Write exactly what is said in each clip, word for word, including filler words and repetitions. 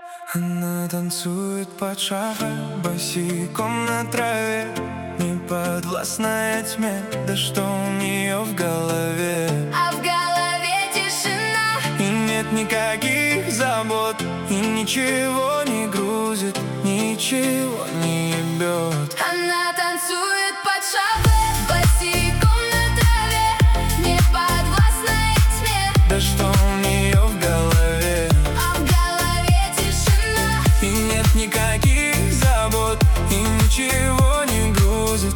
Она танцует под шафе, босиком на траве, не подвластная тьме, да что у нее в голове. А в голове тишина, и нет никаких забот, и ничего не грузит, ничего не ебет. Она танцует под шафе, босиком на траве, не подвластная тьме, да что у нее в голове. а в голове тишина, и нет никаких забот, и ничего не грузит,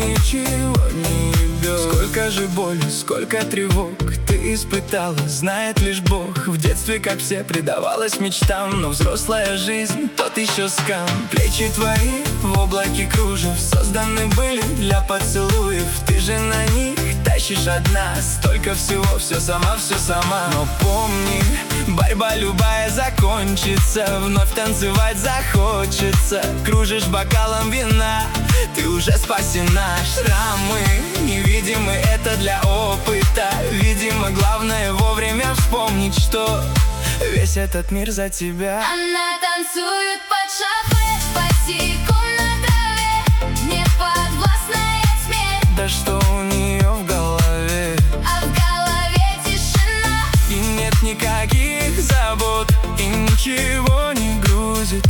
ничего не ебет. Сколько же боли, сколько тревог ты испытала, знает лишь Бог. В детстве, как все, предавалась мечтам, но взрослая жизнь — тот еще скам. Плечи твои в облаке кружев созданы были для поцелуев. Ты же на них тащишь одна столько всего, все сама, все сама. Но помни, борьба любая закончится, вновь танцевать захочется. Кружишь бокалом вина, ты уже спасена. Шрамы невидимы, это для опыта. Видимо, главное вовремя вспомнить, что весь этот мир за тебя. она танцует под шафе, босиком на траве, не подвластная тьме, Да что у нее в голове. а в голове тишина, И нет никаких забот, и ничего не грузит,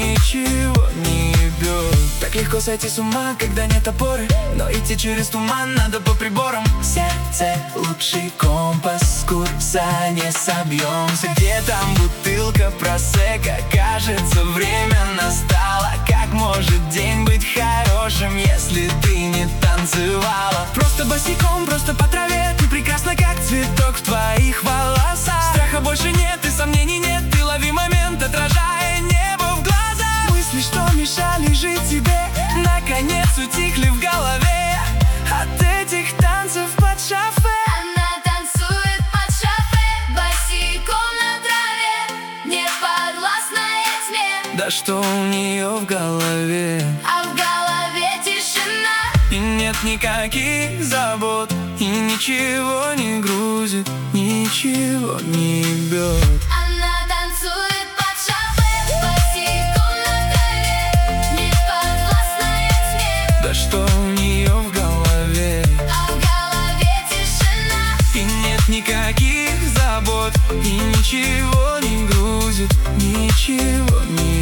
ничего не ебет. Так легко сойти с ума, когда нет опоры, но идти через туман надо по приборам. Сердце — лучший компас, с курса не собьемся. Где там бутылка просека? Кажется, время настало. Как может день быть хорошим, если ты не танцевала? Просто босиком, просто по траве, ты прекрасна, как цветок в твоих волосах. Страха больше нет и сомнений нет, ты лови момент, отражая небо в глаза. Мысли, что мешали жить тебе, наконец утихли в голове от этих танцев под шафе. она танцует под шафе, босиком на траве, не подвластная тьме, Да что у нее в голове. а в голове тишина, И нет никаких забот, и ничего не грузит, ничего не ебет. она танцует под шафе, босиком на траве, не подвластная тьме, Да что у нее в голове. а в голове тишина, И нет никаких забот, и ничего не грузит, ничего не